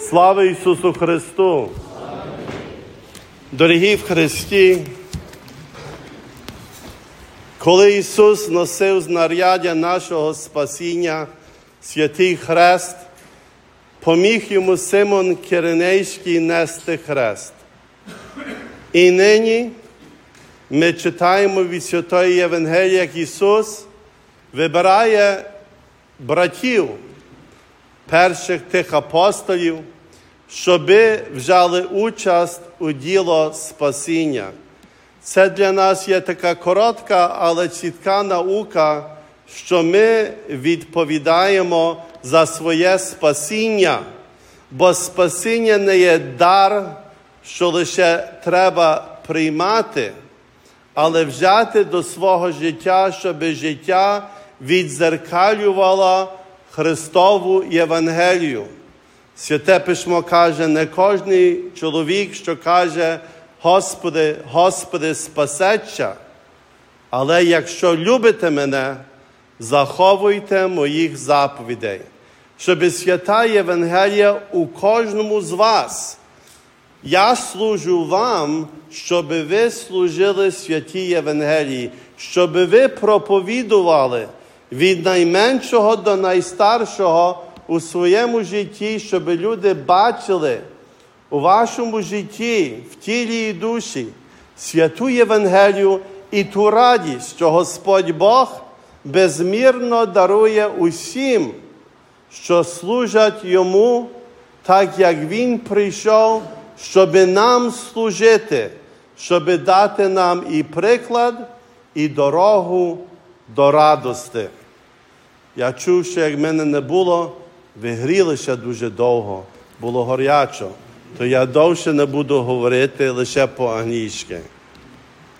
Слава Ісусу Христу! Дорогі в Христі, коли Ісус носив знаряддя нашого спасіння, святий хрест, поміг йому Симон Киринейський нести хрест. І нині ми читаємо від Святої Євангелії, як Ісус вибирає братів, перших тих апостолів, щоби взяли участь у діло спасіння. Це для нас є така коротка, але чітка наука, що ми відповідаємо за своє спасіння, бо спасіння не є дар, що лише треба приймати, але взяти до свого життя, щоб життя віддзеркалювало Христову Євангелію. Святе Письмо каже, не кожний чоловік, що каже, Господи, Господи, спасеться, але якщо любите мене, заховуйте моїх заповідей. Щоб свята Євангелія у кожному з вас. Я служу вам, щоб ви служили святій Євангелії, щоб ви проповідували від найменшого до найстаршого у своєму житті, щоб люди бачили у вашому житті, в тілі і душі, святу Євангелію і ту радість, що Господь Бог безмірно дарує усім, що служать Йому, так як Він прийшов, щоб нам служити, щоб дати нам і приклад, і дорогу до радости. Я чув, що як мене не було, ви грілися дуже довго, було горячо, то я довше не буду говорити лише по-англійськи.